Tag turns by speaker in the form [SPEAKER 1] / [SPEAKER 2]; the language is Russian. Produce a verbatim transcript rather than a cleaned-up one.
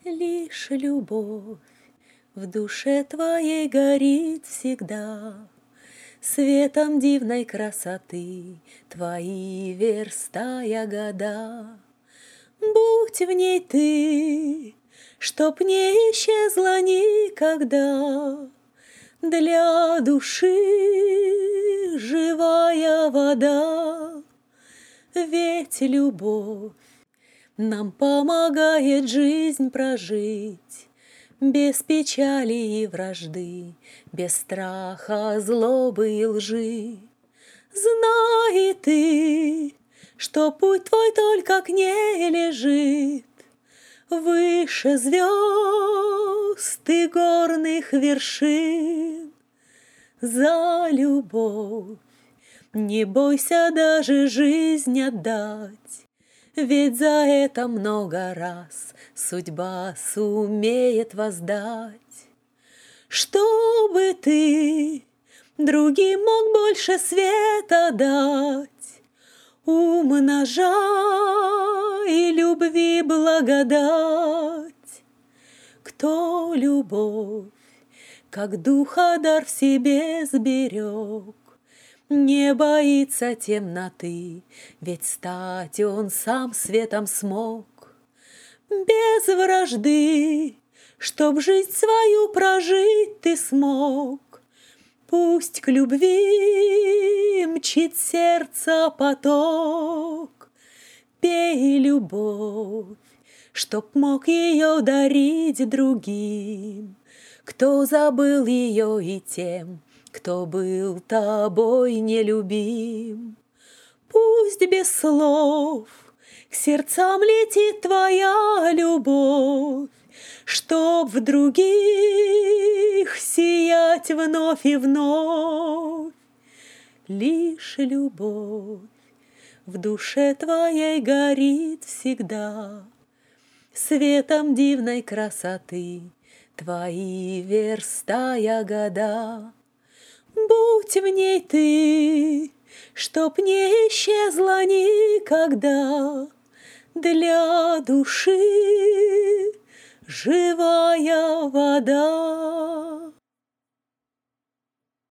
[SPEAKER 1] Лишь любовь в душе твоей горит всегда, светом дивной красоты твои верстая года. Будь в ней ты, чтоб не исчезла никогда, для души живая вода. Ведь любовь нам помогает жизнь прожить без печали и вражды, без страха, злобы и лжи. Знай ты, что путь твой только к ней лежит, выше звезд и горных вершин. За любовь не бойся даже жизнь отдать, ведь за это много раз судьба сумеет воздать. Чтобы ты другим мог больше света дать, умножай любви благодать. Кто любовь, как духа дар в себе сберег, не боится темноты, ведь стать он сам светом смог. Без вражды, чтоб жизнь свою прожить ты смог, пусть к любви мчит сердце поток. Пей любовь, чтоб мог ее дарить другим, кто забыл ее, и тем, кто был тобой нелюбим. Пусть без слов к сердцам летит твоя любовь, чтоб в других сиять вновь и вновь. Лишь любовь в душе твоей горит всегда, светом дивной красоты твои верстая года. Будь в ней ты, чтоб не исчезла никогда, для души живая вода.